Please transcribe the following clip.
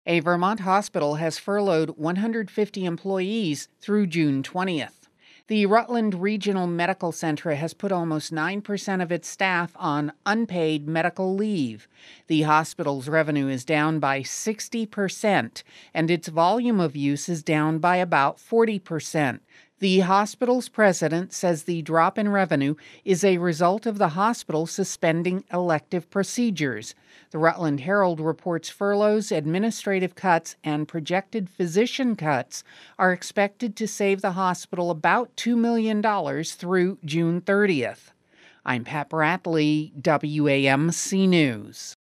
A Vermont hospital has furloughed 150 employees through June 20th. The Rutland Regional Medical Center has put almost 9% of its staff on unpaid medical leave. The hospital's revenue is down by 60%, and its volume of use is down by about 40%. The hospital's president says the drop in revenue is a result of the hospital suspending elective procedures. The Rutland Herald reports furloughs, administrative cuts, and projected physician cuts are expected to save the hospital about $2 million through June 30th. I'm Pat Bradley, WAMC News.